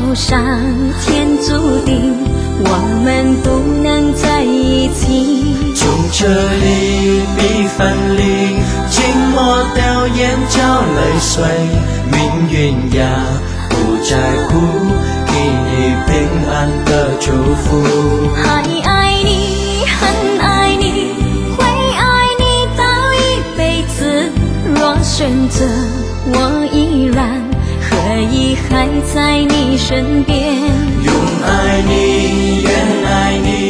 上天注定，我们不能在一起。 从这里比分离，静默掉眼角泪水，命运呀不在乎，给你平安的祝福。 还爱你，很爱你，会爱你到一辈子。若选择，我依然可以还在你身边。 用爱你，愿爱你，